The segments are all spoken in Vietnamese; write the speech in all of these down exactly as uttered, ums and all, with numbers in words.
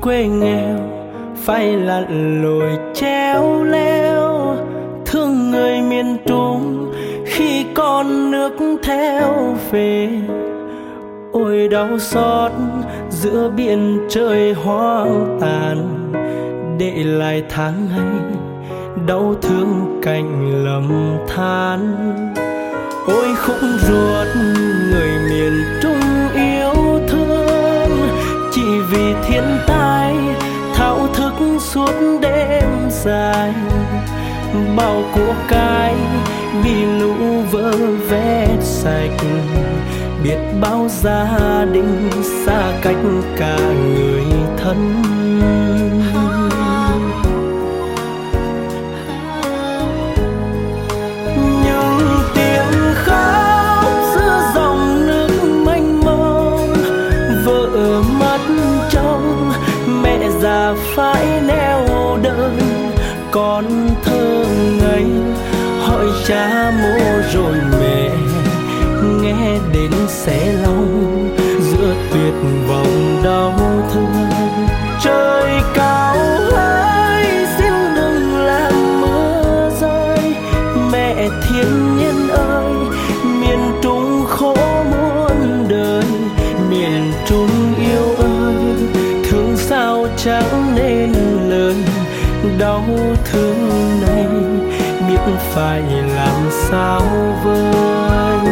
quê nghèo phải lặn lội treo leo, thương người miền Trung khi con nước theo về. Ôi đau xót giữa biển trời hoang tàn, để lại tháng ngày đau thương cạnh lầm than. Ôi khúc ruột người miền Trung yêu thương, chỉ vì thiên tai thao thức suốt đêm dài. Bao của cái bị lũ vỡ vét sạch, biết bao gia đình xa cách cả người thân. Nhưng tiếng khóc giữa dòng nước mênh mông, vợ mất chồng mẹ già phải neo đơn. Con thơ ngây hỏi cha mô rồi mẹ, nghe đến xé lòng giữa tuyệt vọng đau thương. Trời cao hỡi xin đừng làm mưa rơi, mẹ thiên nhiên ơi miền Trung khổ muôn đời. Miền Trung yêu ơi thương sao chẳng nên lời, đau thương này biết phải làm sao vơi.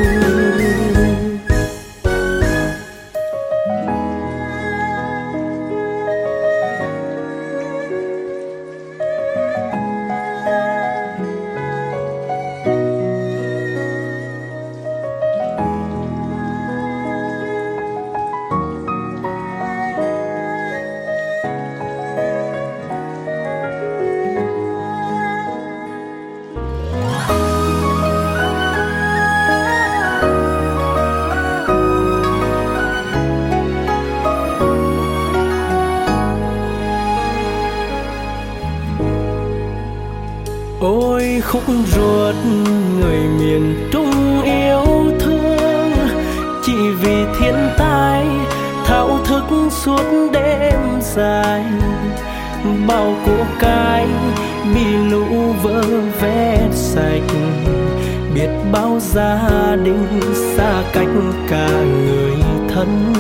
Ôi khúc ruột người miền Trung yêu thương, chỉ vì thiên tai thao thức suốt đêm dài. Bao của cái bị lũ vỡ vét sạch, biết bao gia đình xa cách cả người thân.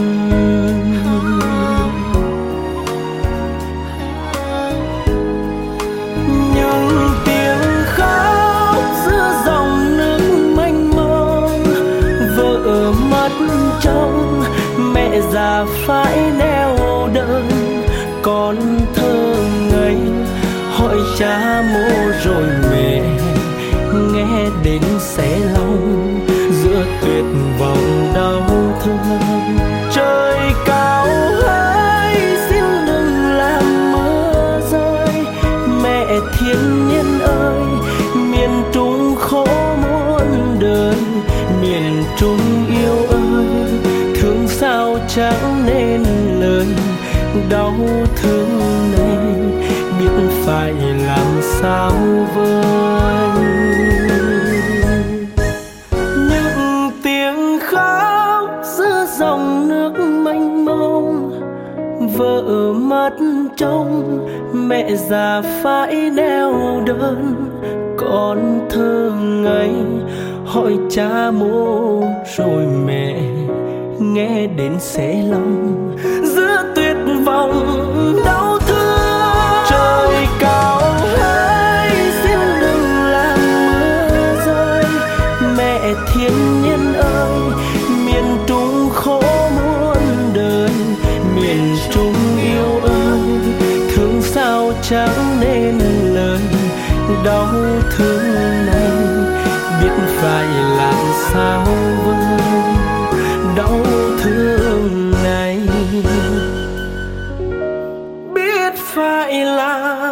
Chồng mẹ già phải neo đơn, con thơ ngây hỏi cha mô rồi mẹ, nghe đến xé lòng giữa tuyệt vọng đau thương. Trời cao hỡi xin đừng làm mưa rơi, mẹ thiên nhiên ơi miền Trung khổ muôn đời. Miền Trung yêu ơi thương sao chẳng nên lời, đau thương này biết phải làm sao vơi. Những tiếng khóc giữa dòng nước mênh mông, vợ mất chồng mẹ già phải neo đơn. Con thơ ngây hỏi cha mô rồi mẹ, nghe đến xé lòng giữa tuyệt vọng đau thương. Trời cao hỡi xin đừng làm mưa rơi, mẹ thiên nhiên ơi miền Trung khổ muôn đời. Miền Trung yêu ơi thương sao chẳng nên lời, đau thương này biết phải làm sao vơi. Đau thương này biết phải làm